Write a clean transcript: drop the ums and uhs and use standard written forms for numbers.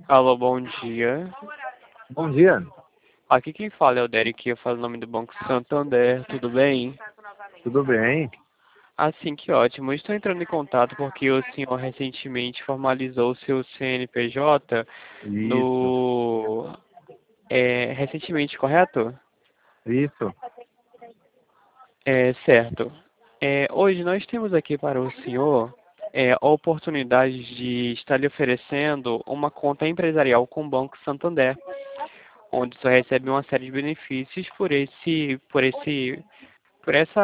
Alô, bom dia. Bom dia, Aqui quem fala é o Derek, eu falo o nome do Banco Santander, tudo bem? tudo bem? Assim, que ótimo. Estou entrando em contato porque o senhor recentemente formalizou o seu CNPJ Isso, no... recentemente, correto? isso. Certo. Hoje nós temos aqui para o senhor a oportunidade de estar lhe oferecendo uma conta empresarial com o Banco Santander, onde você recebe uma série de benefícios por essa